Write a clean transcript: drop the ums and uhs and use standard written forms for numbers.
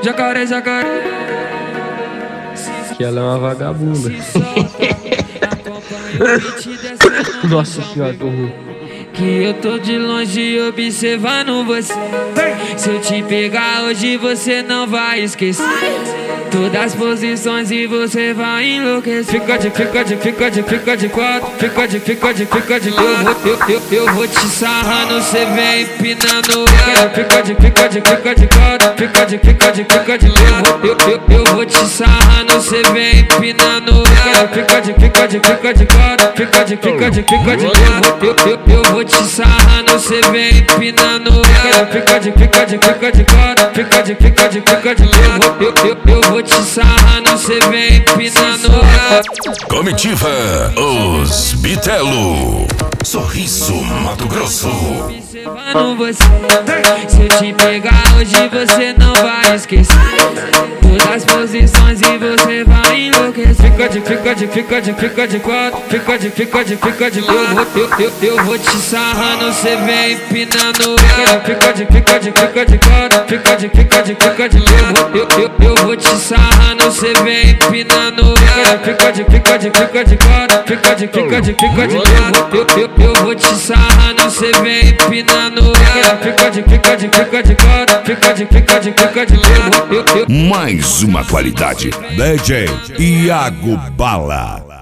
Jacaré, jacaré. Que ela é uma vagabunda. Nossa senhora, tô ruim. Que eu tô de longe observando você. Se eu te pegar hoje você não vai esquecer todas as posições e você vai enlouquecer. Fica de quatro, fica de quatro. Eu vou te sarrando, cê vem empinando ela. Fica de quatro, fica de quatro. Eu vou te sarrando, cê vem empinando ela. Fica de quatro, fica de quatro. Eu vou te sarrando, cê vem empinando ela. Fica de quatro, fica de quatro. Eu vou te sarrando, cê vem empinando ela. Comitiva Os Bitelo, Sorriso, Mato Grosso. Observando você. Se eu te pegar hoje você não vai esquecer todas as posições e você vai enlouquecer. Fica de quatro, fica de quatro. Eu vou te sarrando, cê vem empinando ela. Fica de quatro, fica de quatro. Eu vou te sarrando, cê vem empinando ela. Fica de quatro, fica de quatro. Eu vou te sarrando, cê vem empinando ela. Fica de quatro, fica de quatro. Mais uma qualidade. DJ Iago Bala.